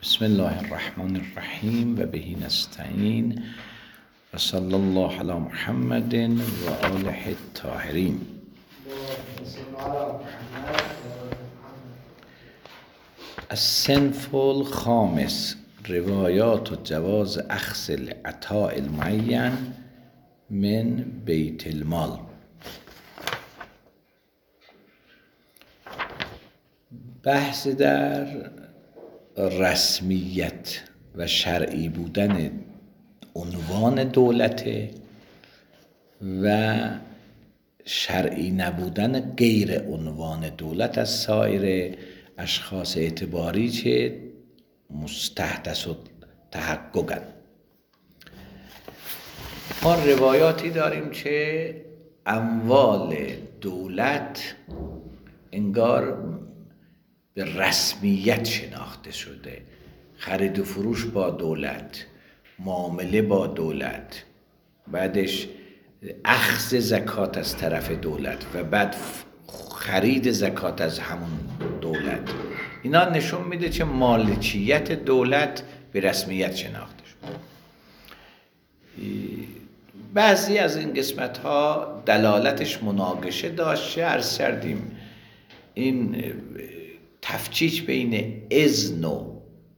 بسم الله الرحمن الرحیم و بهی نستعین و صلی الله علی محمد و آله الطاهرین. الصنف الخامس روایات و جواز اخذ العطاء المعین من بیت المال. بحث در رسمیت و شرعی بودن عنوان دولت و شرعی نبودن غیر عنوان دولت از سایر اشخاص اعتباری که مستحدث و تحققن. ما روایاتی داریم که اموال دولت انگار به رسمیت شناخته شده، خرید و فروش با دولت، معامله با دولت، بعدش اخذ زکات از طرف دولت و بعد خرید زکات از همون دولت. اینا نشون میده که مالکیت دولت به رسمیت شناخته شده. بعضی از این قسمت ها دلالتش مناقشه داشته. عرض کردیم این تفکیک بین اذن و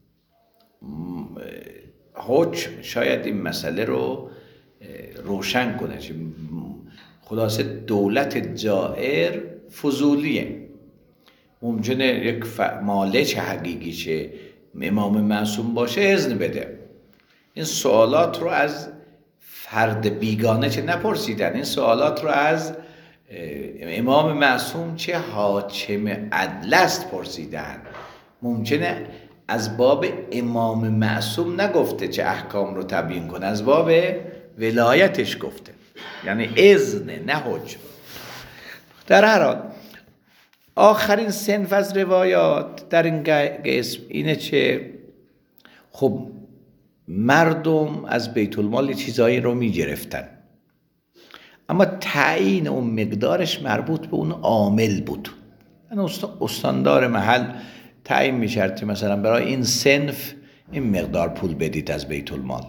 حکم شاید این مسئله رو روشن کنه. خلاصه دولت جائر فضولیه. ممکنه یک مالک حقیقی چه امام معصوم باشه اذن بده. این سوالات رو از فرد بیگانه چه نپرسیدن، این سوالات رو از امام معصوم چه حاکم عدل است پرسیدن. ممکنه از باب امام معصوم نگفته چه احکام رو تبیین کنه، از باب ولایتش گفته، یعنی اذن نه حکم. در هر حال آخرین صنف از روایات در این قسم اینه که خب مردم از بیت المال چیزایی رو می گرفتن، اما تعیین اون مقدارش مربوط به اون عامل بود. یعنی استاندار محل تعیین می‌کرد که مثلا برای این صنف این مقدار پول بدید از بیت المال.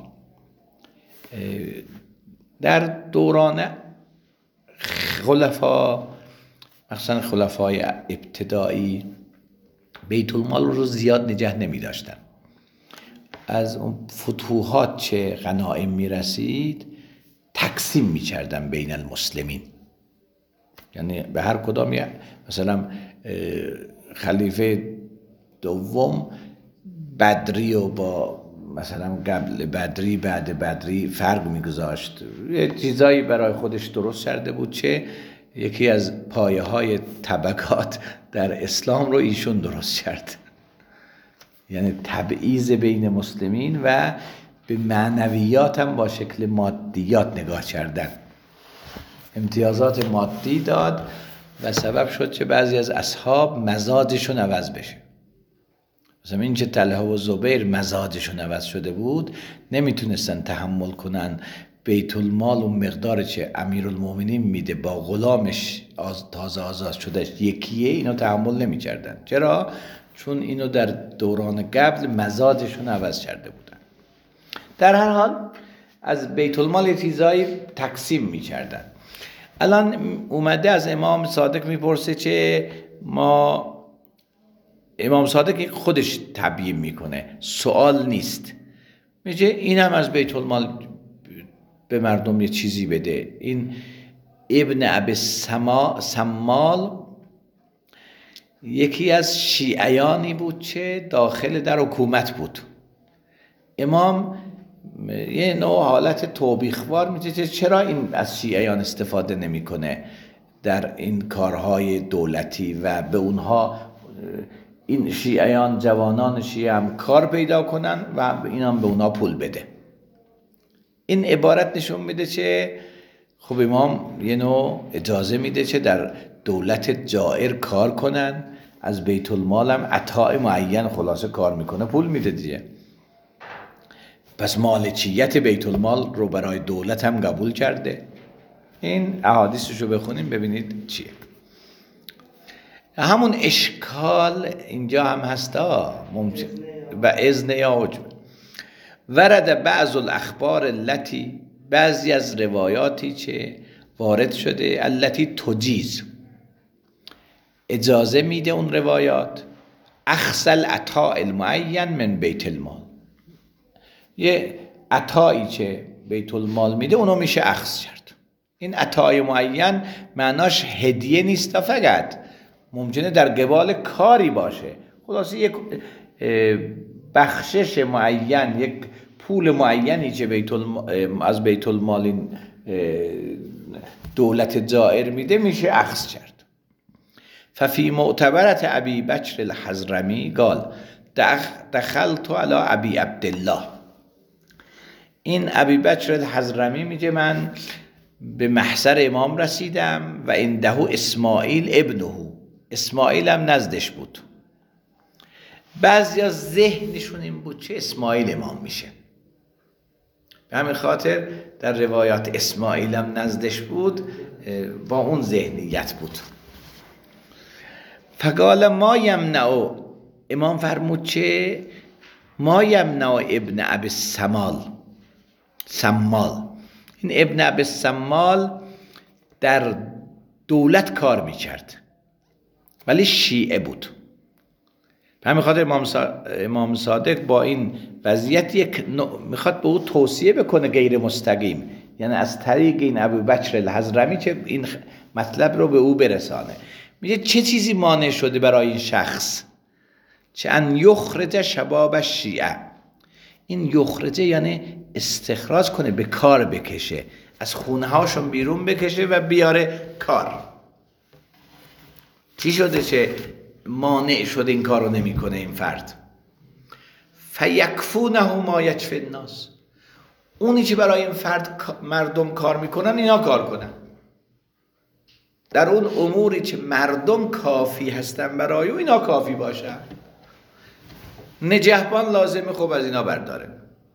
در دوران خلفا، مثلا خلفای ابتدایی، بیت المال رو زیاد نگه نمی داشتن. از اون فتوحات چه غنایم می رسید تقسیم می کردن بین المسلمین. یعنی به هر کدام مثلا خلیفه دوم بدری و با مثلا قبل بدری بعد بدری فرق می گذاشت. یه چیزایی برای خودش درست کرده بود که یکی از پایه های طبقات در اسلام رو ایشون درست کرد. یعنی تبعیض بین مسلمین و به معنویات هم با شکل مادیات نگاه کردن. امتیازات مادی داد و سبب شد که بعضی از اصحاب مزاجشون عوض بشه. مثلا این که طلحه و زبیر مزاجشون عوض شده بود، نمیتونستن تحمل کنن بیت المال و مقداری که امیرالمومنین میده با غلامش تازه آزاد شدهش یکیه، اینو تحمل نمیکردن. چرا؟ چون اینو در دوران قبل مزاجشون عوض کرده بودن. در هر حال از بیت المال چیزایی تقسیم می‌کردن. الان اومده از امام صادق میپرسه که امام صادق خودش تبیین میکنه، سوال نیست. میگه این هم از بیت المال به مردم یه چیزی بده. این ابن ابی سمال یکی از شیعیانی بود که داخل در حکومت بود. امام یه نوع حالت توبیخوار میشه که چرا این از شیعیان استفاده نمیکنه در این کارهای دولتی و به اونها این شیعیان، جوانان شیعه هم کار پیدا کنن و این هم به اونها پول بده. این عبارت نشون میده که خب امام یه نوع اجازه میده که در دولت جائر کار کنن، از بیت المال هم عطاء معین خلاصه کار میکنه پول میده دیگه. پس مالکیت بیت المال رو برای دولت هم قبول کرده. این احادیثش رو بخونیم ببینید چیه. همون اشکال اینجا هم هستا ممکن و اذن یا عجب. ورد بعض الاخبار التي، بعضی از روایاتی که وارد شده، التي تجیز، اجازه میده اون روایات، اخذ العطاء المعین من بیت المال، یه عطایی که بیت المال میده اونو میشه اخذ کرد. این عطای معین معناش هدیه نیست، فقط ممکنه در قبال کاری باشه. خلاصه یک بخشش معین، یک پول معینی که از بیت المال دولت جائر میده میشه اخذ کرد. ففی معتبرت ابی بکر الحضرمی قال دخلت علی ابی عبدالله. این ابی بکر الحضرمی میگه من به محضر امام رسیدم و عنده اسماعیل ابنه، اسماعیل هم نزدش بود. بعضی از ذهنشون این بود چه اسماعیل امام میشه، به همین خاطر در روایات اسماعیل هم نزدش بود، با اون ذهنیت بود. فقال ما یمنع، امام فرمود چه؟ ما یمنع ابن ابی سمال. این ابن ابی سمال در دولت کار میکرد ولی شیعه بود. به همین خاطر امام صادق با این وضعیت یک میخواد به او توصیه بکنه غیر مستقیم، یعنی از طریق این ابوبکر الحضرمی که این مطلب رو به او برسانه. میگه چه چیزی مانع شده برای این شخص؟ چه ان یخرج شباب شیعه. این یخرجه یعنی استخراج کنه، به کار بکشه، از خونه هاشون بیرون بکشه و بیاره کار. چی شده چه مانع شده این کار رو نمی کنه این فرد؟ فیکفونه ما یکفی الناس. اونی که برای این فرد مردم کار میکنن اینا کار کنن. در اون اموری که مردم کافی هستن برای او اینا کافی باشن. نگهبان لازمه خب از اینا برداره،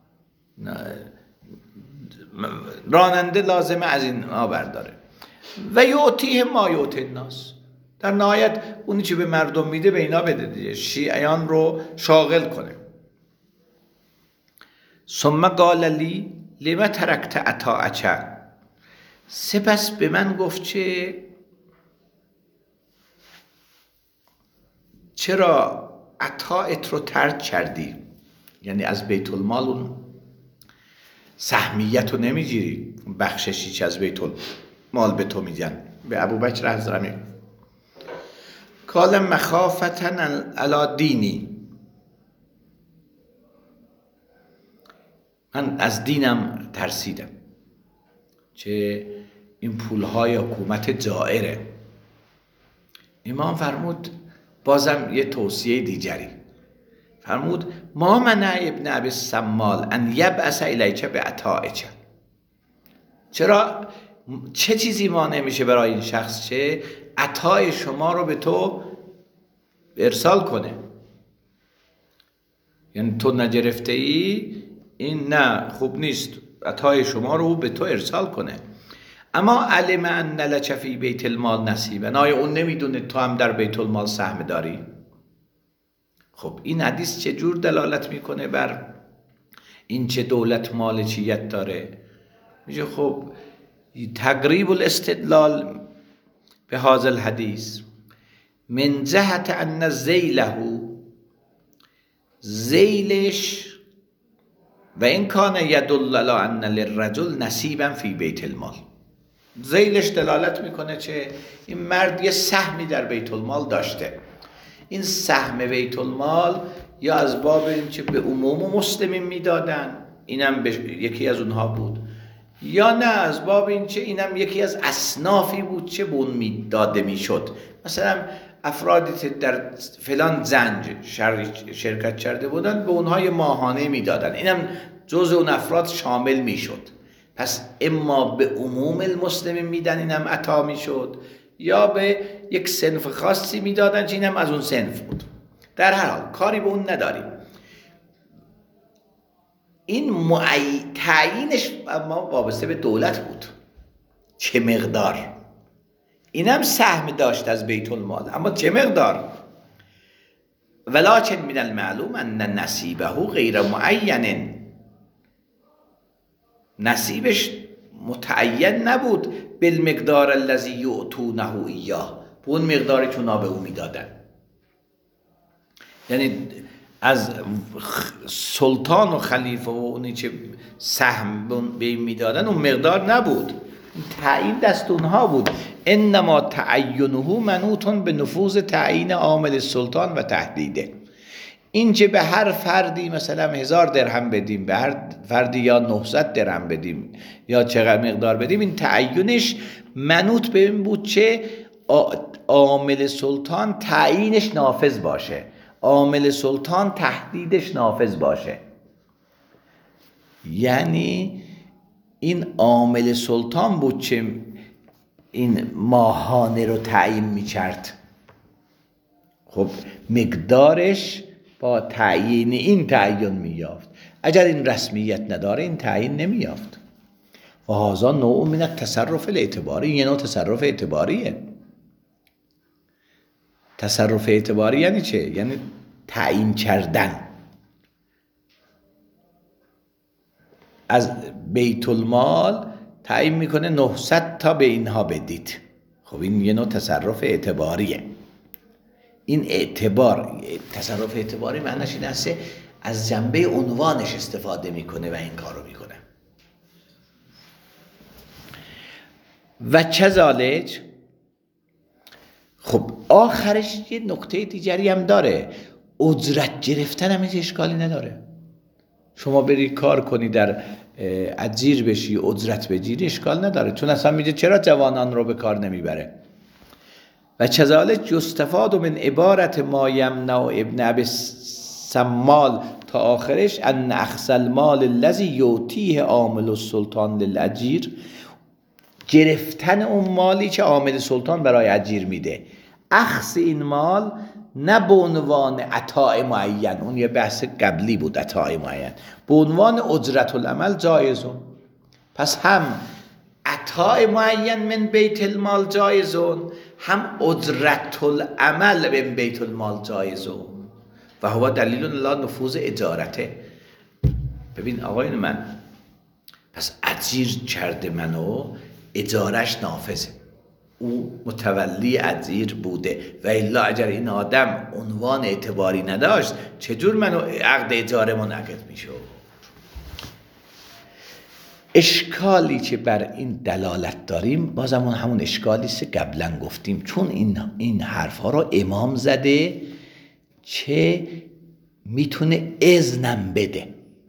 راننده لازمه از اینا برداره. و یعطیه ما یعطی الناس. در نهایت اونی که به مردم میده به اینا بده دیگه، شیعیان رو شاغل کنه. ثم قال لی لما ترکت عطاءک. سپس به من گفت چرا عطایت رو ترک کردی؟ یعنی از بیت المال اون سهمیت رو نمیگیری، بخششی که از بیت المال به تو میدن. به ابوبکر حضرمی قال مخافتا علی دینی، من از دینم ترسیدم که این پولهای حکومت جائره. امام فرمود بازم یه توصیه دیگری، فرمود ما منع ابن ابی سمال ان یبعث الیک بعطائک. چه چیزی مانع میشه برای این شخص چه عطای شما رو به تو ارسال کنه؟ یعنی تو نگرفته ای، این نه خوب نیست، عطای شما رو به تو ارسال کنه. اما علم ان لک فی بیت المال نصیبا، آیا اون نمیدونه تو هم در بیت المال سهم داری؟ خب این حدیث چه جور دلالت میکنه بر این چه دولت مالکیت داره؟ میگه خب تقریب الاستدلال به هذا الحدیث من جهت ان زیلش و این کان یدل علی ان للرجل نصیبا فی بیت المال. زیلش دلالت میکنه که این مرد یه سهمی در بیت المال داشته. این سهم بیت المال یا از باب این که به عموم مسلمین میدادن، اینم یکی از اونها بود، یا نه از باب این که اینم یکی از اصنافی بود که به اون داده میشد. مثلا افرادی در فلان زنج شرکت کرده بودن به اونهای ماهانه میدادن، اینم جزء اون افراد شامل میشد. پس اما به عموم المسلمین میدن، اینم عطا میشد، یا به یک صنف خاصی میدادن که اینم از اون صنف بود. در هر حال کاری به اون نداریم. این تعیینش اما وابسته به دولت بود، چه مقدار. اینم سهم داشت از بیت المال، اما چه مقدار؟ ولکن من المعلوم ان نصیبه غیر معین، نصیبش متعین نبود بالمقدار الذی یعطونه ایاه، به اون مقداری که اونا به او میدادن. یعنی از سلطان و خلیفه و اونی که سهم به این میدادن اون مقدار نبود، تعیین دست اونها بود. انما تعینه منوط به نفوذ تعیین عامل سلطان و تحدیده. این که به هر فردی مثلا 1000 درهم بدیم، به هر فردی یا 900 درهم بدیم یا چقدر مقدار بدیم، این تعیینش منوط به این بود که عامل سلطان تعیینش نافذ باشه، عامل سلطان تحدیدش نافذ باشه. یعنی این عامل سلطان بود که این ماهانه رو تعیین می‌کرد. خب مقدارش با تعیین این تعیین می‌یافت. اگر این رسمیت نداره این تعیین نمی‌یافت. و هذا نوع من التصرف الاعتباری، یه نوع تصرف اعتباریه. تصرف اعتباری یعنی چه؟ یعنی تعیین کردن. از بیت المال تعیین میکنه 900 تا به اینها بدید. خب این یه نوع تصرف اعتباریه. این اعتبار، تصرف اعتباری معنیش این است از جنبه عنوانش استفاده میکنه و این کارو میکنه. و کذالک، خب آخرش یه نکته دیگری هم داره، اجرت گرفتن هم هیچ اشکالی نداره. شما بری کار کنی در اجیر بشی اجرت بگیری اشکال نداره، چون اصلا میگه چرا جوانان رو به کار نمیبره. و کذالک یستفاد من عبارت ما یمنع ابن ابی سمال تا آخرش ان اخذ المال الذی یعطیه عامل السلطان للاجیر، گرفتن اون مالی که عامل سلطان برای اجیر میده. اخذ این مال نه به عنوان عطاء معین، اون یه بحث قبلی بود، عطاء معین، به عنوان اجرت العمل جایزون. پس هم عطاء معین من بیت المال جایزون، هم اجرت العمل من بیت المال جایزون. و هو دلیل لا نفوذ اجارته. ببین آقایون من، پس اجیر کرده منو، اجارش نافذه، او متولی اجیر بوده. و الا اگر این آدم عنوان اعتباری نداشت چجور منو عقد اجاره منعقد میشد؟ اشکالی که بر این دلالت داریم بازم همون اشکالی است قبلا گفتیم، چون این حرفها رو امام زده که میتونه اذنم بده.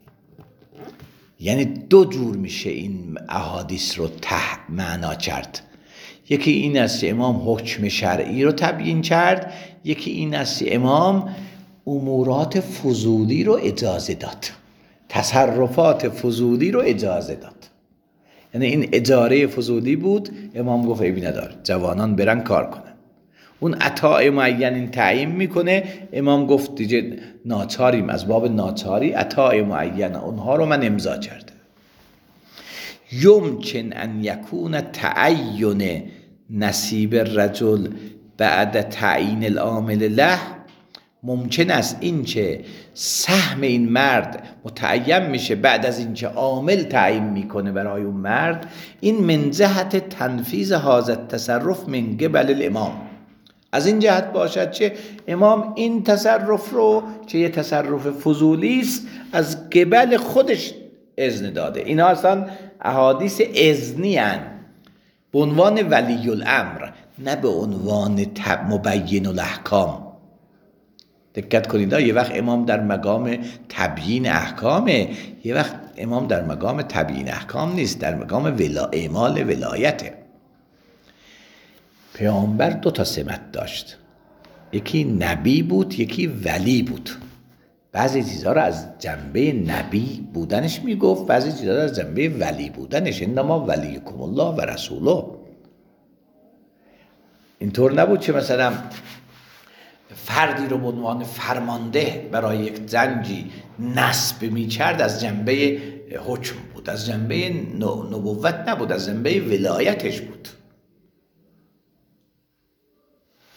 یعنی دو جور میشه این احادیث رو معنا کرد. یکی این است که امام حکم شرعی رو تبیین کرد، یکی این است که امام امورات فضولی رو اجازه داد، تصرفات فضولی رو اجازه داد. یعنی این اجاره فضولی بود، امام گفت عیبی نداره جوانان برن کار کنن. اون عطاء معین این تعیین میکنه، امام گفت دیگه ناچاریم، از باب ناچاری عطاء معین اونها رو من امضا کردم. یمکن ان یکون تعین نصیب الرجل بعد تعیین العامل له، ممکن است این که سهم این مرد متعین میشه بعد از اینکه عامل تعیین میکنه برای اون مرد. این من جهت تنفیذ هذا التصرف من قبل الامام، از این جهت باشد که امام این تصرف رو که یه تصرف فضولی است از قبل خودش اذن داده. اینا اصلا احادیث اذنی هستند به عنوان ولی الامر، نه به عنوان مبین الاحکام. دقت کنید، یه وقت امام در مقام تبیین احکامه، یه وقت امام در مقام تبیین احکام نیست، در مقام اعمال ولایته. پیامبر 2 سمت داشت، یکی نبی بود، یکی ولی بود. بعضی چیزها رو از جنبه نبی بودنش میگفت، بعضی چیزها رو از جنبه ولی بودنش. انما ولیکم الله و رسوله. اینطور نبود که مثلا فردی رو به عنوان فرمانده برای یک جنگی نصب می‌کرد، از جنبه حکم بود، از جنبه نبوت نبود، از جنبه ولایتش بود.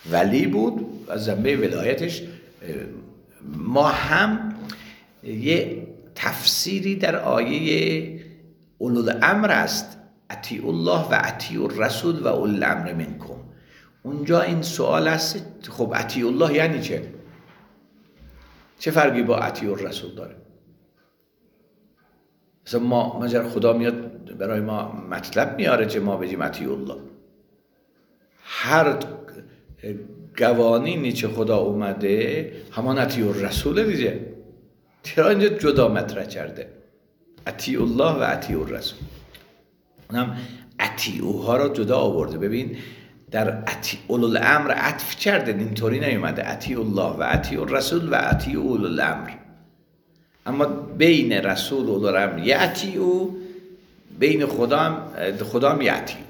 ولی بود، از جنبه ولایتش. ما هم یه تفسیری در آیه اولوالامر است، اطیعوا الله و اطیعوا الرسول و اولوالامر منکم. اونجا این سوال است، خب اطیعوا الله یعنی چه فرقی با اطیعوا الرسول داره؟ مثلا ما خدا میاد برای ما مطلب میاره که ما بگیم اطیعوا الله. هر قوانینی که خدا اومده همان اطیعوا الرسول دیگه. چرا اینجا جدا مطرح کرده؟ اطیعوا الله و اطیعوا الرسول. اونم اطیعوها رو جدا آورده. ببین در اولوالامر عطف کرده، اینطوری نیومده اطیعوا الله و اطیعوا الرسول و اطیعوا اولوالامر. اما بین رسول و اولوالامر یأتیعوا، بین خدا هم یأتیعوا.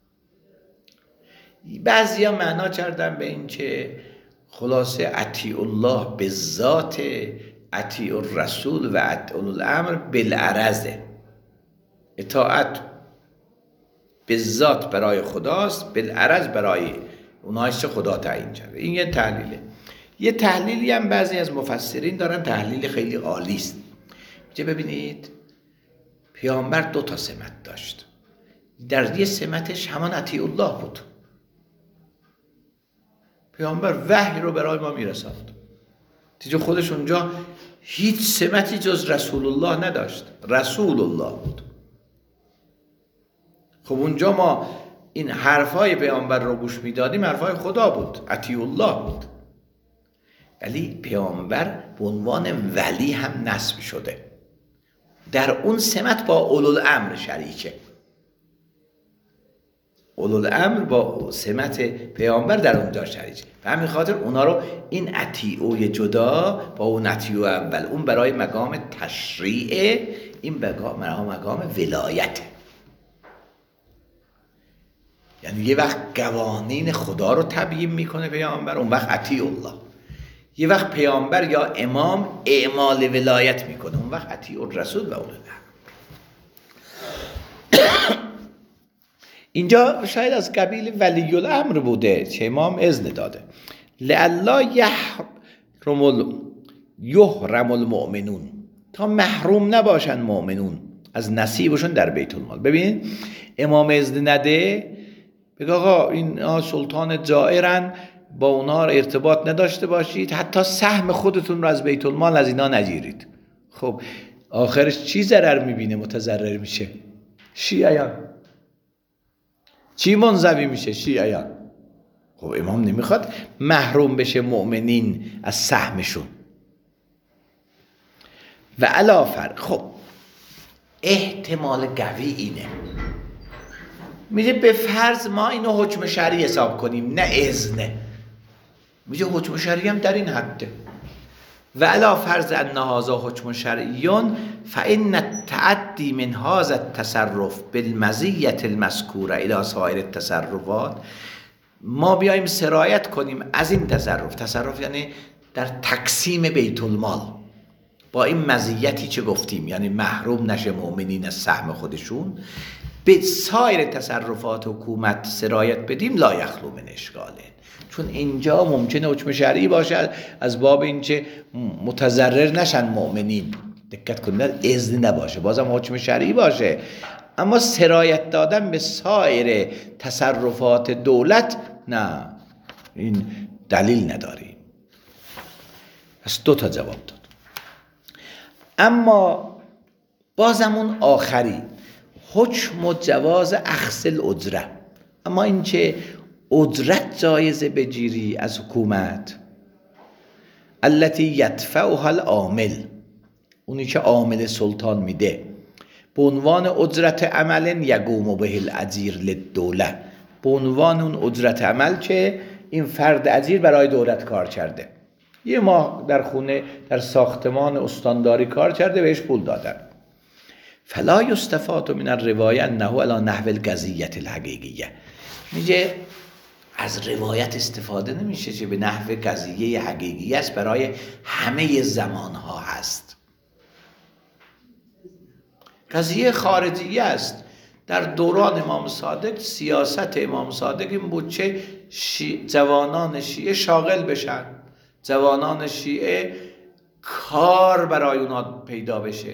بعضیا معنا کردن به این که خلاصه اطیعوا الله به ذات، اطیعوا الرسول و اولوالامر بالعرض. اطاعت به ذات برای خداست، بالعرض برای اونهایش که خدا تعیین کرده. این یه تحلیله. یه تحلیلی هم بعضی از مفسرین دارن، تحلیل خیلی عالی است. میگه ببینید پیامبر 2 سمت داشت. در یه سمتش همان اطیع الله بود. پیامبر وحی رو برای ما میرساند. دیگه خودش اونجا هیچ سمتی جز رسول الله نداشت، رسول الله بود. خب اونجا ما این حرفای پیامبر رو گوش میدادیم، حرفای خدا بود، اطیع الله بود. ولی پیامبر به عنوان ولی هم نصب شده، در اون سمت با اولوالامر شریکه. اولوالامر با سمت پیامبر در اونجا شریکه. به همین خاطر اونا رو این اطیعوی جدا با اون اطیعو اول، اون برای مقام تشریعه، این برای مقام ولایته. یعنی یه وقت قوانین خدا رو تبیین میکنه پیامبر، اون وقت اطیع الله. یه وقت پیامبر یا امام اعمال ولایت میکنه، اون وقت اطیع الرسول و اولوالامر. اینجا شاید از قبیل ولی الامر بوده که امام اذن داده، لئلا یحرم المؤمنون، تا محروم نباشن مؤمنون از نصیبشون در بیت المال. ببین امام اذن نده، بگه آقا این سلطان جائرن، با اونا ارتباط نداشته باشید، حتی سهم خودتون رو از بیت المال از اینا نگیرید. خب آخرش چی ضرر میبینه، متضرر میشه؟ شیعیان. چی منزوی میشه؟ شیعیان. خب امام نمیخواد محروم بشه مؤمنین از سهمشون. و علاوه خب احتمال قوی اینه، میگه به فرض ما اینو حکم شرعی حساب کنیم، نه اذنه. میگه حکم شرعی هم در این حده. و علی فرض ان هذا حکم شرعیون فان التعدی من هذا التصرف بالمزیه المذکوره الی سایر التصرفات، ما بیایم سرایت کنیم از این تصرف یعنی در تقسیم بیت المال با این مزیتی چه گفتیم، یعنی محروم نشه مؤمنین از سهم خودشون، به سایر تصرفات حکومت سرایت بدیم، لا یخلو من اشکاله. چون اینجا ممکنه حکم شرعی باشه از باب اینکه متضرر نشن مؤمنین، دقت کنید، اذن نباشه، بازم حکم شرعی باشه، اما سرایت دادن به سایر تصرفات دولت نه، این دلیل نداریم. پس 2 جواب داد. اما بازم اون آخری حکم و جواز اخذ الاجره، اما این که اجرت جایزه بگیری از حکومت، التي یدفعها العامل، اونی که عامل سلطان میده، به عنوان اجرت عمل یقوم به الاجیر للدوله، به عنوان اون اجرت عمل که این فرد اجیر برای دولت کار کرده، یه ماه در خونه در ساختمان استانداری کار کرده، بهش پول دادن. فلا یستفاد من الروایه انه علی نحو القضیه الحقیقیه، میگه از روایت استفاده نمیشه که به نحو قضیه حقیقی است، برای همه زمانها هست. قضیه خارجی است، در دوران امام صادق سیاست امام صادق این بود چه جوانان شیعه شاغل بشن، جوانان شیعه کار برای اونا پیدا بشه.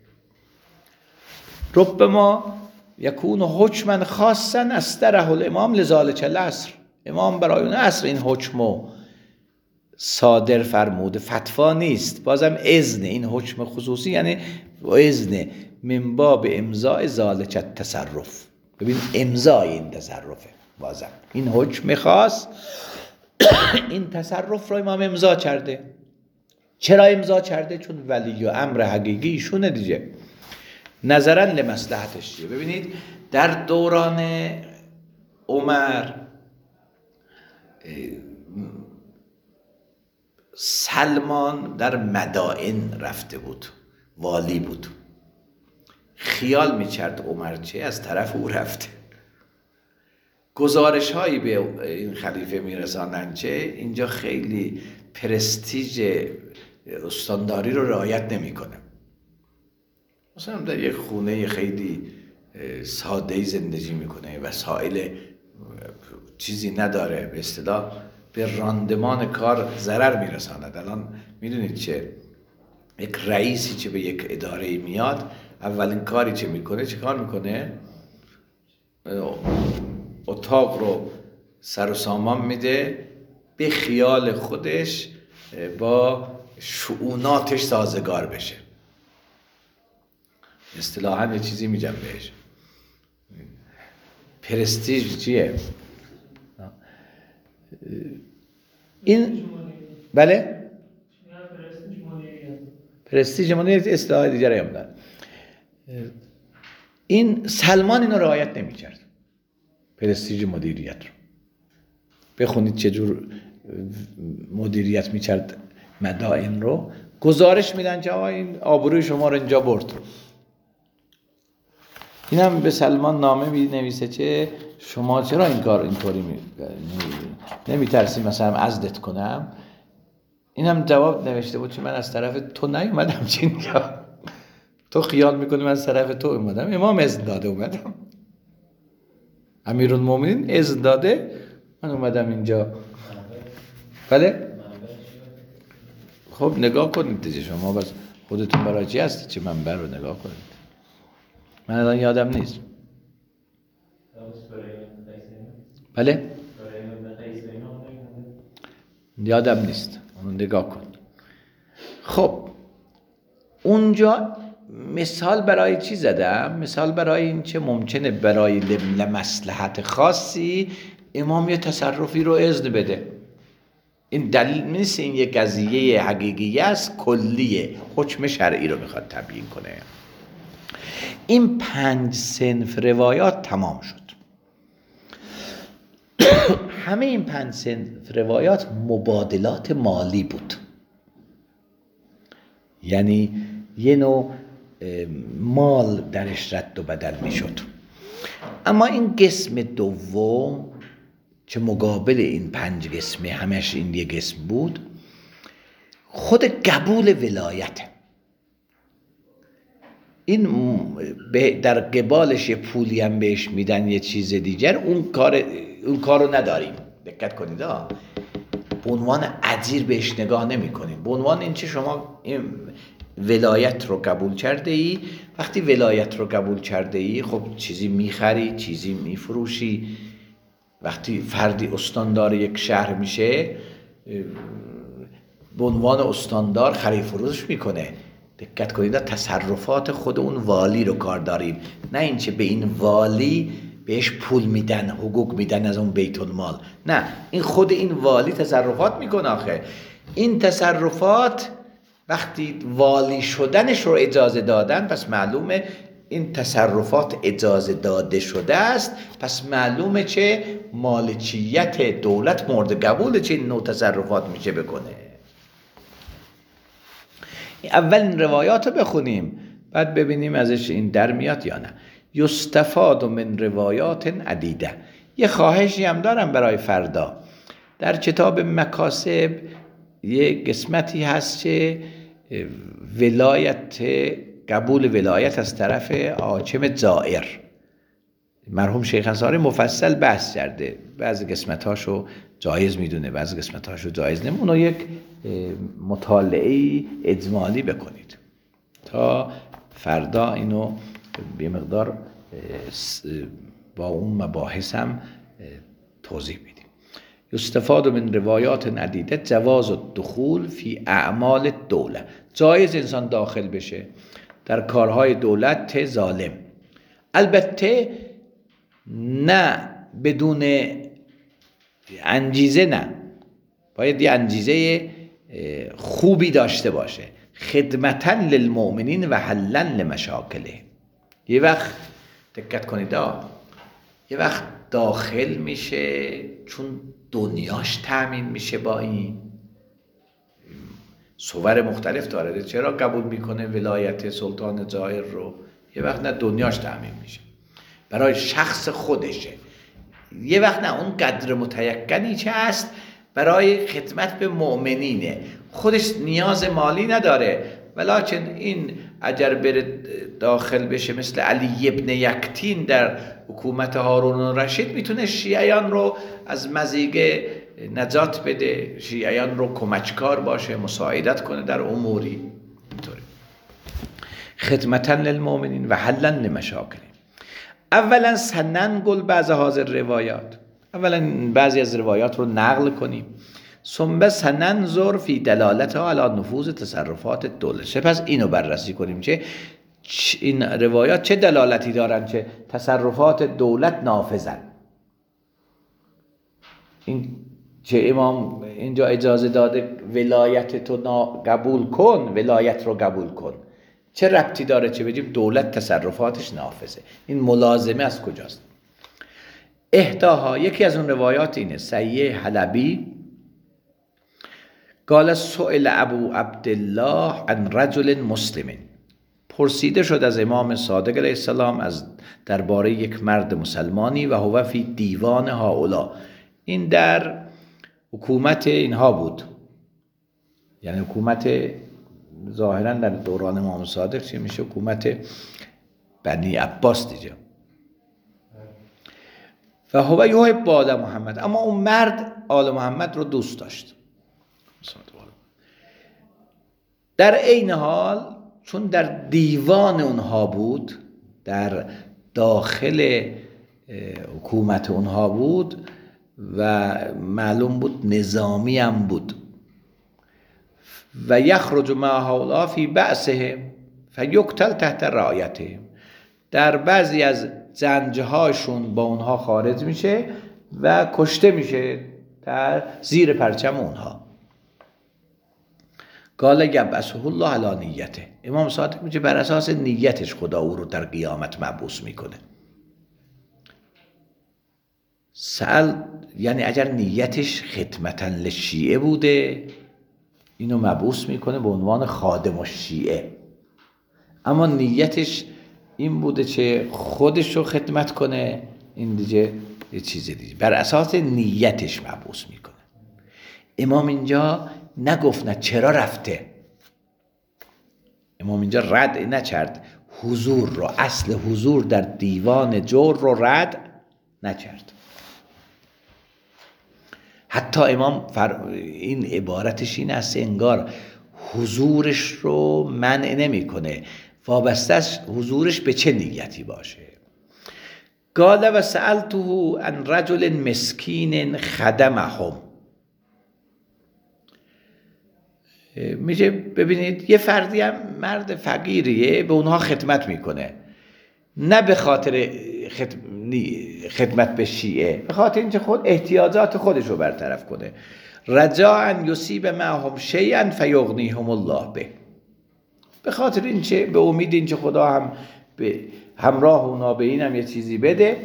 ربما یکون حکما خاصا استره الامام لذالک العصر، امام برای اون عصر این حکمو صادر فرموده، فتوا نیست، بازم اذن، این حکم خصوصی یعنی اذن من باب امضاء ذالک التصرف. ببین امضای این تصرفه، بازم این حکم خاص این تصرف رو امام امضا کرده. چرا امضا کرده؟ چون ولی و امر حقیقی ایشونه دیگه، نظرا لمصلحتش. ببینید در دوران عمر سلمان در مدائن رفته بود، والی بود، خیال می‌کرد عمر چه از طرف او رفته، گزارش هایی به این خلیفه میرساندن چه اینجا خیلی پرستیژ استانداری رو رعایت نمی‌کنه. مثلا در یک خونه خیلی ساده‌ای زندگی میکنه، وسایل چیزی نداره، به اصطلاح به راندمان کار ضرر میرساند. الان میدونید چه یک رئیسی که به یک اداره میاد اولین کاری چه میکنه؟ چه کار میکنه؟ اتاق رو سر و سامان میده، به خیال خودش با شؤوناتش سازگار بشه. اصطلاحاً یه چیزی میگم بهش، پرستیژ چیه؟ این بله؟ پرستیژ مدیریت اصطلاح دیگری هم داره. این سلمان اینو رعایت نمی‌کرد، پرستیژ مدیریت رو. بخونید چجور مدیریت می‌کرد مدائن رو. گزارش میدن که آقا این آبروی شما رو اینجا برد. این هم به سلمان نامه می‌نویسه که شما چرا این کار اینطوری نمی‌ترسی مثلا عزلت کنم؟ این هم جواب نوشته بود که من از طرف تو نیومدم، چین تو خیال میکنی من از طرف تو اومدم، امام اذن داده اومدم، امیرالمومنین اذن داده من اومدم اینجا. بله؟ خب نگاه کنید دیگه شما، بس خودتون برای چی هستی چه منبر رو نگاه کنید. من الان یادم نیست. بله؟ یادم نیست، اون نگاه کن. خب اونجا مثال برای چی زدم؟ مثال برای این چه ممکنه برای لمصلحت خاصی امام یه تصرفی رو اذن بده. این دلیل نیست این یک قضیه حقیقی است، کلیه، حکم شرعی رو میخواد تبیین کنه. این 5 صنف روایات تمام شد. همه این 5 صنف روایات مبادلات مالی بود، یعنی یه نوع مال درش رد و بدل می شد. اما این قسم دوم که مقابل این 5 قسمه، همش این یه قسم بود، خود قبول ولایت. این در قبالش یه پولی هم بهش میدن، یه چیز دیگر، اون کارو نداریم. دقت کنید به عنوان اجیر بهش نگاه نمی کنید، به عنوان این چه شما این ولایت رو قبول کرده ای. وقتی ولایت رو قبول کرده ای خب چیزی میخری، چیزی میفروشی. وقتی فردی استاندار یک شهر میشه به عنوان استاندار خرید فروش میکنه. دقت کنید تصرفات خود اون والی رو کار داریم، نه اینکه به این والی بهش پول میدن، حقوق میدن از اون بیت المال. نه، این خود این والی تصرفات میکنه. آخه این تصرفات وقتی والی شدنش رو اجازه دادن، پس معلومه این تصرفات اجازه داده شده است، پس معلومه چه مالکیت دولت مورد قبول چه نوع تصرفات میشه بکنه. اول این روایات رو بخونیم، بعد ببینیم ازش این در میاد یا نه. یستفاد من روایات عدیده. یه خواهشی هم دارم برای فردا. در کتاب مکاسب یه قسمتی هست که ولایت، قبول ولایت از طرف حاکم جائر. مرحوم شیخ انصاری مفصل بحث کرده، بعضی قسمتاشو جایز میدونه، بعضی قسمتاشو جایز نمیدونه. اونو یک مطالعه اجمالی بکنید تا فردا اینو به مقدار با اون مباحث هم توضیح بدیم. یستفاد من روایات عدیده جواز الدخول فی اعمال الدوله، جایز انسان داخل بشه در کارهای دولت ظالم، البته نه بدون انگیزه، نه باید یه انگیزه خوبی داشته باشه، خدمتا للمؤمنین و حلا لمشاکله. یه وقت دقت کنید یه وقت داخل میشه چون دنیاش تأمین میشه، با این صور مختلف داره، چرا قبول میکنه ولایت سلطان جائر رو؟ یه وقت نه دنیاش تأمین میشه برای شخص خودشه، یه وقت نه اون قدر متیقنی چه هست برای خدمت به مؤمنینه، خودش نیاز مالی نداره، ولکن این اگر بره داخل بشه مثل علی ابن یکتین در حکومت هارون الرشید، میتونه شیعیان رو از مضیقه نجات بده، شیعیان رو کمککار باشه، مساعدت کنه در اموری. اینطوری خدمتا للمؤمنین و حلا لمشاکل. اولا سننقل بعض حاضر روایات، اولا بعضی از روایات رو نقل کنیم، ثم سننظر فی دلالتها علی نفوذ تصرفات الدوله، سپس اینو بررسی کنیم که این روایات چه دلالتی دارن که تصرفات دولت نافذن. این که امام اینجا اجازه داده ولایت تو قبول کن، ولایت رو قبول کن، چه ربطی داره چه بگیم دولت تصرفاتش نافذه؟ این ملازمه از کجاست؟ احداها، یکی از اون روایات اینه، سیه حلبی قال سئل ابو عبدالله عن رجل مسلم، پرسیده شد از امام صادق علیه السلام از درباره یک مرد مسلمانی، و هو فی دیوان هؤلاء، این در حکومت اینها بود، یعنی حکومت ظاهرا در دوران امام صادق چی میشه؟ حکومت بنی عباس دیگه. و هو یحب آل محمد، اما اون مرد آل محمد رو دوست داشت. در عین حال چون در دیوان اونها بود، در داخل حکومت اونها بود و معلوم بود نظامی هم بود، و یخرج مع هؤلاء فی بأسهم فیقتل تحت رعایتهم، در بعضی از جنگ‌هاشون با اونها خارج میشه و کشته میشه در زیر پرچم اونها. قال یبعثه الله علی نیته، امام صادق میگه بر اساس نیتش خدا او رو در قیامت مبعوث میکنه. سأل یعنی اگر نیتش خدمتا للشیعه بوده، اینو مبعوث میکنه به عنوان خادم الشیعه، اما نیتش این بوده که خودش رو خدمت کنه، این دیگه یه چیز دیگه، بر اساس نیتش مبعوث میکنه. امام اینجا نگفت نه چرا رفته، امام اینجا رد نکرد حضور رو، اصل حضور در دیوان جور رو رد نکرد. حتی امام این عبارتش این است انگار حضورش رو منع نمیکنه، وابسته است حضورش به چه نیتی باشه. قال و سألته عن رجل مسکین خدمهم، میگه ببینید یه فردی هم مرد فقیریه به اونها خدمت میکنه، نه به خاطر خدمت به شیعه، به خاطر اینکه خود احتیاجات خودش رو برطرف کنه، رجاء یصیب معهم شیئا فیغنیهم الله به خاطر اینکه به امید اینکه خدا هم به همراه اونا به اینم یه چیزی بده،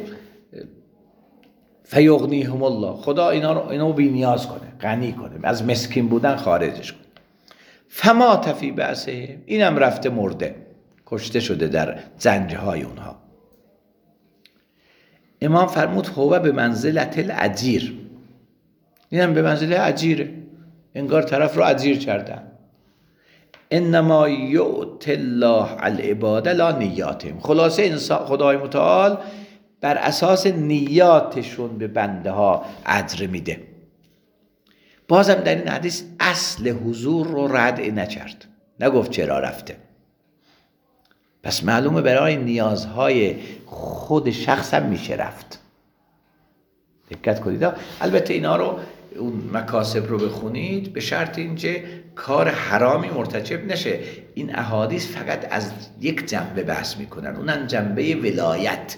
فیغنیهم الله، خدا اینا بی نیاز کنه، غنی کنه، از مسکین بودن خارجش کنه. فمات فی بأسهم، اینم رفته مرده، کشته شده در زنجهای اونها. امام فرمود هو به منزلت الاجیر، اینم به منزله اجیره، انگار طرف رو اجیر کردن. انما یؤتی الله العباد لا نیاتهم، خلاصه انسان خدای متعال بر اساس نیاتشون به بنده ها اجر میده. بازم در این حدیث اصل حضور رو رد نکرد، نگفت چرا رفته. پس معلومه برای نیازهای خود شخص هم میشه رفت. دقت کنید. البته اینا رو اون مکاسب رو بخونید به شرط اینکه کار حرامی مرتکب نشه. این احادیث فقط از یک جنبه بحث میکنن، اونم جنبه ولایت.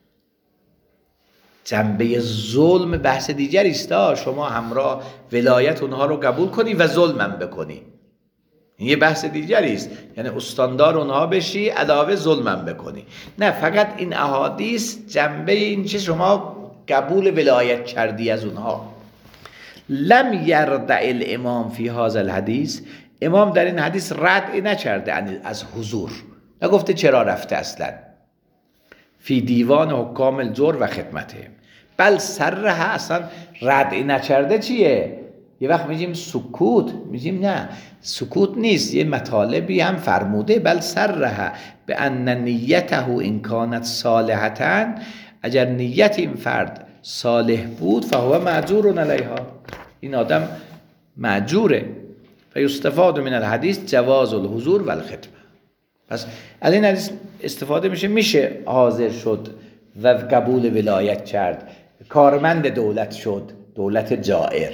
جنبه ظلم بحث دیگری است. شما همراه ولایت اونها رو قبول کنی و ظلمم بکنی، این یه بحث دیگری است. یعنی استاندار اونها بشی علاوه ظلمم بکنی. نه، فقط این احادیث جنبه این چه شما قبول ولایت کردی از اونها. لم یردع الامام فی هذا الحدیث، امام در این حدیث رد نکرده از حضور، نگفته چرا رفته اصلا. فی دیوان حکام الجور و خدمته، بل صرح، اصلا رد نکرده چیه؟ یه وقت میگیم سکوت، میگیم نه سکوت نیست، یه مطالبی هم فرموده. بل صرح به ان نیته ان کانت صالحتا، اگر نیت این فرد صالح بود فهو معجور علیها، این آدم معجوره. فیستفاد من الحدیث جواز الحضور و الخدمه. پس از این حدیث استفاده میشه حاضر شد و قبول ولایت کرد، کارمند دولت شد، دولت جائر.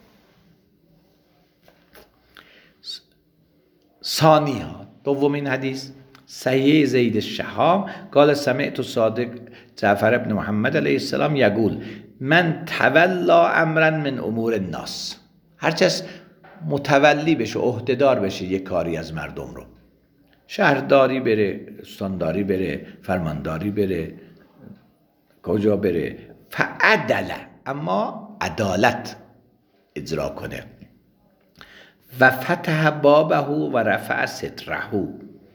ثانیها، دومین حدیث، صحیح زید الشهام قال سمعت صادق جعفر ابن محمد علیه السلام یقول من تولا امرا من امور الناس، هرچس متولی بشه، عهدهدار بشه یک کاری از مردم رو، شهرداری بره، استانداری بره، فرمانداری بره، کجا بره، فعدل، اما عدالت اجرا کنه، و فتح بابه و رفع ستره،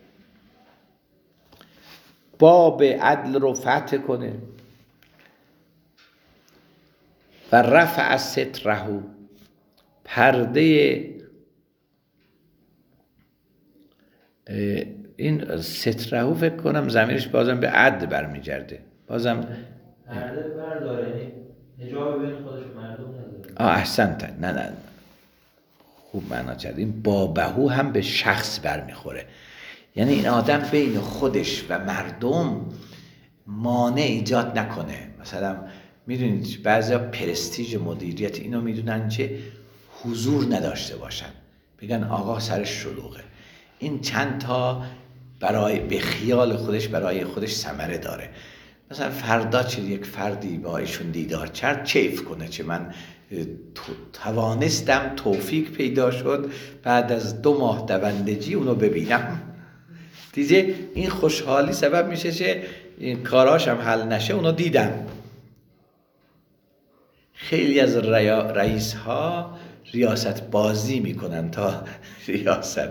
باب عدل رو فتح کنه و رفع ستره، پرده این ستره فکر کنم ضمیرش بازم به عدل برمیگرده، بازم پرده برداره، حجاب بین خودش و مردم نداره. احسنت، نه خوب معنا کرد. این بابهو هم به شخص برمیخوره، یعنی این آدم بین خودش و مردم مانع ایجاد نکنه. مثلا میدونید بعضیا پرستیژ مدیریت اینو میدونن که حضور نداشته باشن، بگن آقا سرش شلوغه، این چند تا برای به خیال خودش برای خودش ثمره داره. مثلا فردا چه یک فردی با ایشون دیدار کرد، کیف کنه چه من توانستم، توفیق پیدا شد بعد از 2 ماه دوندگی اونو ببینم دیگه، این خوشحالی سبب میشه که این کاراش هم حل نشه، اونو دیدم. خیلی از رئیس ها ریاست بازی میکنن تا ریاست.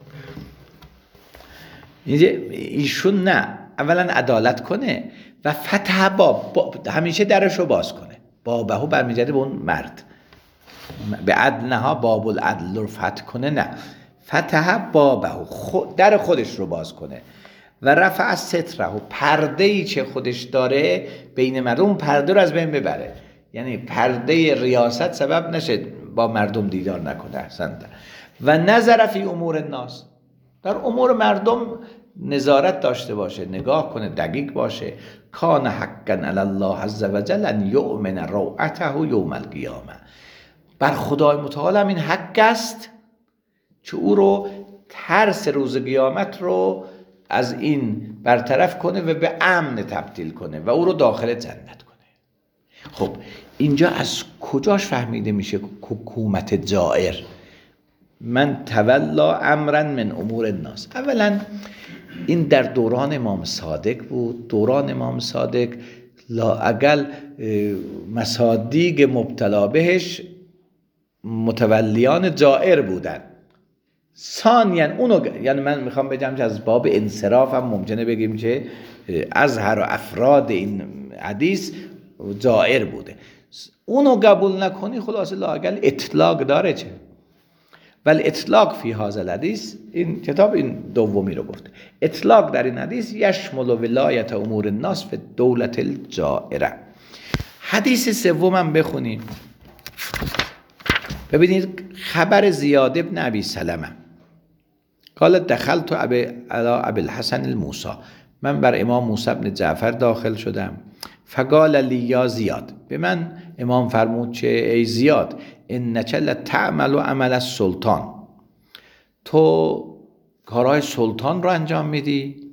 ایشون نه، اولا عدالت کنه و فتح باب، همیشه درشو باز کنه. بابهو برمیگرده به اون مرد، به عدل نه، باب العدل رو فتح کنه، نه، فتح بابهو، در خودش رو باز کنه و رفع ستره، پرده‌ای که خودش داره بین مردم، اون پرده رو از بین ببره، یعنی پرده ریاست سبب نشه با مردم دیدار نکنه. احسنت. و نظر فی امور الناس، در امور مردم نظارت داشته باشه، نگاه کنه، دقیق باشه. کان حقا علی الله عز وجل ان یؤمن روعته یوم القیامه، بر خدای متعال هم این حق است که او رو ترس روز قیامت رو از این برطرف کنه و به امن تبدیل کنه و او رو داخل جنت کنه. خب اینجا از کجاش فهمیده میشه حکومت جائر؟ من تولا امرا من امور الناس. اولا این در دوران امام صادق بود. دوران امام صادق لااقل مصادیق مبتلا بهش متولیان جائر بودن. ثانیاً اونو، یعنی من میخوام بگم که از باب انصراف هم ممکنه بگیم که ازهر و افراد این حدیث جائر بوده، اونو قبول نکنی خلاص لااقل اطلاق داره چه. ولی اطلاق فی هذا الحدیث، این کتاب این دومی رو گفته، اطلاق در این حدیث یشمل ولایت امور الناس فی دولت الجائره. حدیث سومم بخونیم. ببینید خبر زیاد ابن ابی سلمه قال دخلت علی ابی الحسن الموسی، من بر امام موسی بن جعفر داخل شدم. فقال لی یا زیاد، به من امام فرمود چه ای زیاد، انک لتعمل عمل السلطان، تو کارهای سلطان رو انجام میدی؟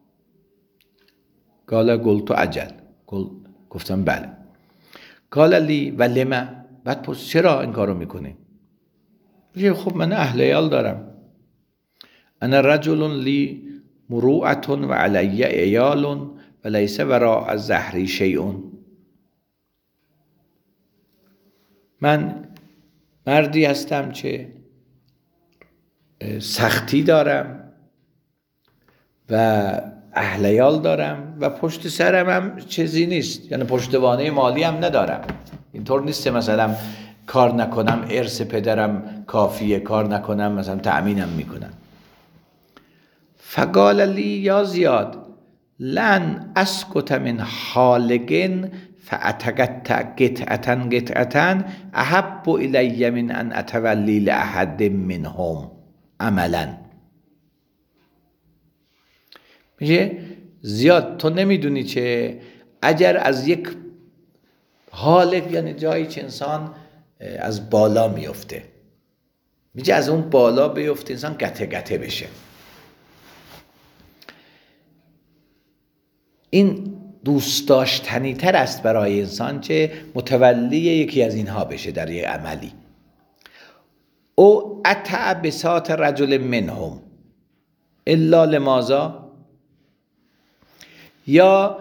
قال قلت اجل، گفتم بله. قال لی و لما، بعد پس چرا این کارو میکنی؟ میگه خب من اهل عیال دارم، انا رجل لی مروءة و علی عیال و لیس وراء الظهر شیء، من مردی هستم که سختی دارم و اهل عیال دارم و پشت سرم هم چیزی نیست، یعنی پشتوانه مالی هم ندارم. اینطور نیست مثلا کار نکنم ارث پدرم کافیه، کار نکنم مثلا تأمینم میکنم. فقال لی یا زیاد لن اسکت من حالق فاتقطع قطعة احب الی من ان اتولی لاحد منهم عملا. میگه زیاد تو نمیدونی چه اگر از یک حالق، یعنی جایی که انسان از بالا میفته، میگه از اون بالا بیفته انسان گته گته بشه، این دوست داشتنی تر است برای انسان که متولی یکی از اینها بشه در یک عملی. او اتع بساط رجل منهم الا لماذا، یا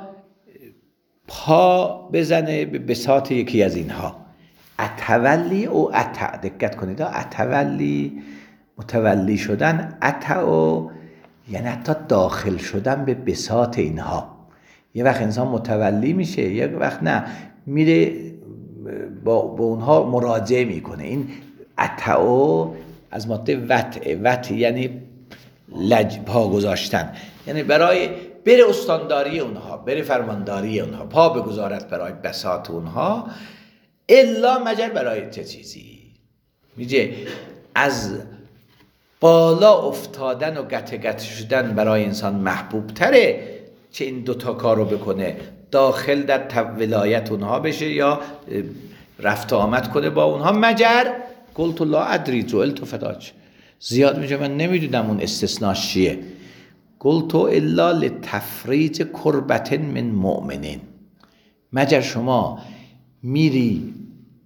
پا بزنه به بساط یکی از اینها. اتولی او اتع، دقت کنید، اتولی متولی شدن، اتع یعنی حتی داخل شدن به بساط اینها. یه وقت انسان متولی میشه، یه وقت نه، میره با اونها مراجعه میکنه. این اتعو از ماده وطع یعنی پا گذاشتن، یعنی برای بره استانداری اونها، بره فرمانداری اونها، پا بگذارد برای بساط اونها، الا مگر برای چه چیزی. میگه از بالا افتادن و گته گته شدن برای انسان محبوب تره که این دوتا کارو بکنه، داخل در ولایت اونها بشه یا رفت آمد کنه با اونها، مگر قلت لا ادری جعلت فداک. زیاد میگه من نمیدونم اون استثناش چیه. قلت الا لتفریج کربت من مؤمنین، مگر شما میری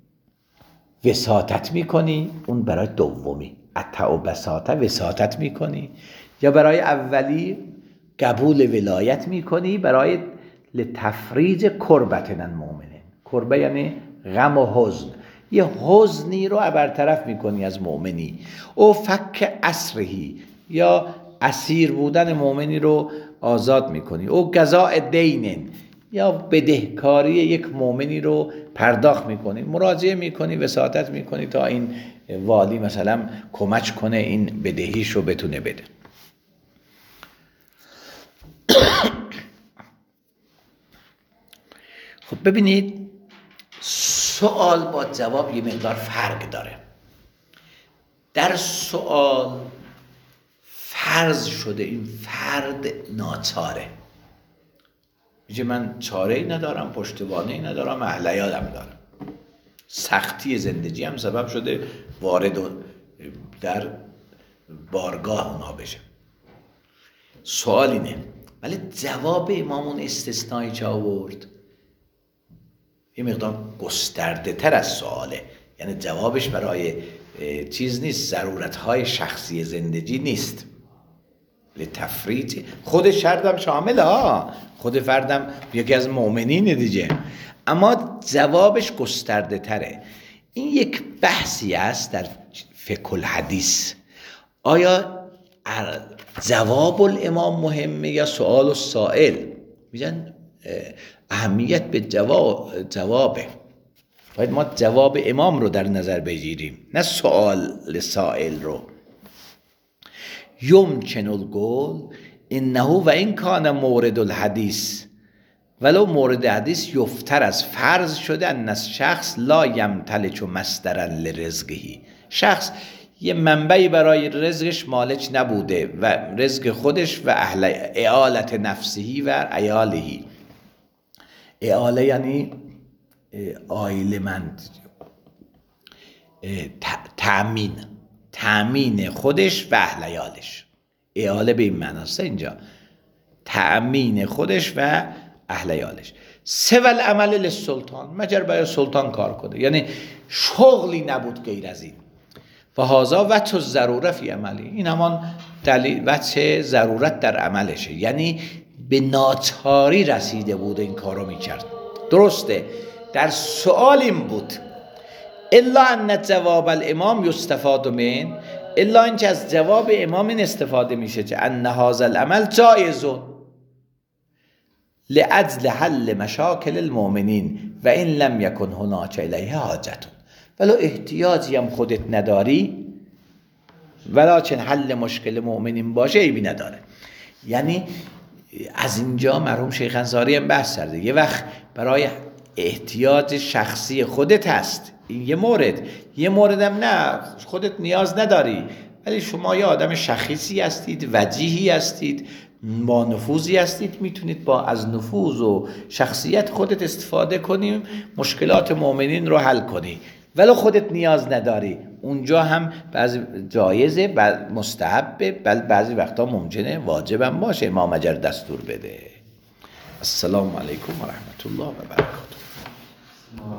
وساطت میکنی، اون برای دومی اتع و بساطه وساطت میکنی، یا برای اولی قبول ولایت میکنی برای لتفریج کربت من مؤمنین. کربه یعنی غم و حزن، یه حزنی رو برطرف میکنی از مؤمنی. او فک اسرهی، یا اسیر بودن مؤمنی رو آزاد میکنی. او قضاء دینن، یا بدهکاری یک مؤمنی رو پرداخت میکنی، مراجعه میکنی، وساطت میکنی تا این والی مثلا کمک کنه این بدهیش رو بتونه بده. خب ببینید، سوال با جواب یه مقدار فرق داره. در سوال فرض شده این فرد ناچاره، میگه من چاره ای ندارم، پشتوانه ای ندارم، اهل عیالم دارم، سختی زندگی هم سبب شده وارد در بارگاه اونها بشه. سوال اینه، ولی جواب امام اون استثنایی که آورد یه مقدار گسترده تر از سواله، یعنی جوابش برای چیز نیست، ضرورتهای شخصی زندگی نیست، لتفریج خود شردم شامل خود فردم یکی از مؤمنین دیگه، اما جوابش گسترده تره. این یک بحثی است در فقه الحدیث، آیا جواب الامام مهمه یا سوال السائل؟ میگن اهمیت به جوابه، باید ما جواب امام رو در نظر بگیریم، نه سؤال سائل رو. یمکن القول انه و این کان مورد الحدیث، ولو مورد حدیث یفتر از فرض شده ان شخص لا یمتلک مصدرا لرزقه، شخص یه منبعی برای رزقش مالک نبوده و رزق خودش و اعالت نفسهی و عیالهی. اعاله یعنی عائلمند، تأمین خودش و اهل عیالش. اعاله به این معناست اینجا، تأمین خودش و اهل عیالش. سوى العمل للسلطان، مگر برای سلطان کار کنه، یعنی شغلی نبود غیر از این. و هذا وجه الضروره فی عملی، این همان دلیل وجه ضرورت در عملشه، یعنی به ناچاری رسیده بود این کارو میکرد. درسته در سؤال این بود الا ان جواب الامام یستفاد من، الا اینکه از جواب امام این استفاده میشه که ان هذا العمل جایز لاجل حل مشاکل المؤمنین و ان لم یکن هناک الیه حاجت، ولو احتیاجی هم خودت نداری ولکن حل مشکل مؤمنین باشه عیبی نداره. یعنی از اینجا مرحوم شیخ انصاری هم بحث کرده، یه وقت برای احتیاج شخصی خودت هست، این یه مورد هم نه خودت نیاز نداری، ولی شما یه آدم شخصی هستید، وجیهی هستید، با نفوذی هستید، میتونید با از نفوذ و شخصیت خودت استفاده کنیم مشکلات مؤمنین رو حل کنی، ولو خودت نیاز نداری. اونجا هم بعضی جایزه، مستحبه، بعضی وقتا ممکنه واجبم باشه امام اگر دستور بده. السلام علیکم و رحمت الله و برکاته.